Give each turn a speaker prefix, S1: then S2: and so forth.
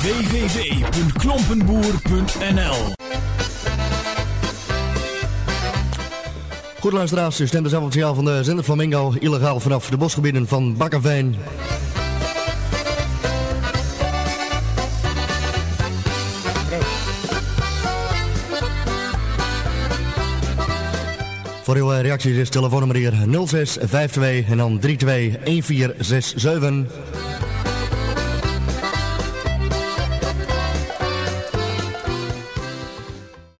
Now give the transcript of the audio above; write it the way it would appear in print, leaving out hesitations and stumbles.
S1: www.klompenboer.nl.
S2: Goed luisteraars, u stemt dus af op het signaal van de zender Flamingo, illegaal vanaf de bosgebieden van Bakkeveen. Voor uw reacties is telefoonnummer hier 0652 en dan 321467.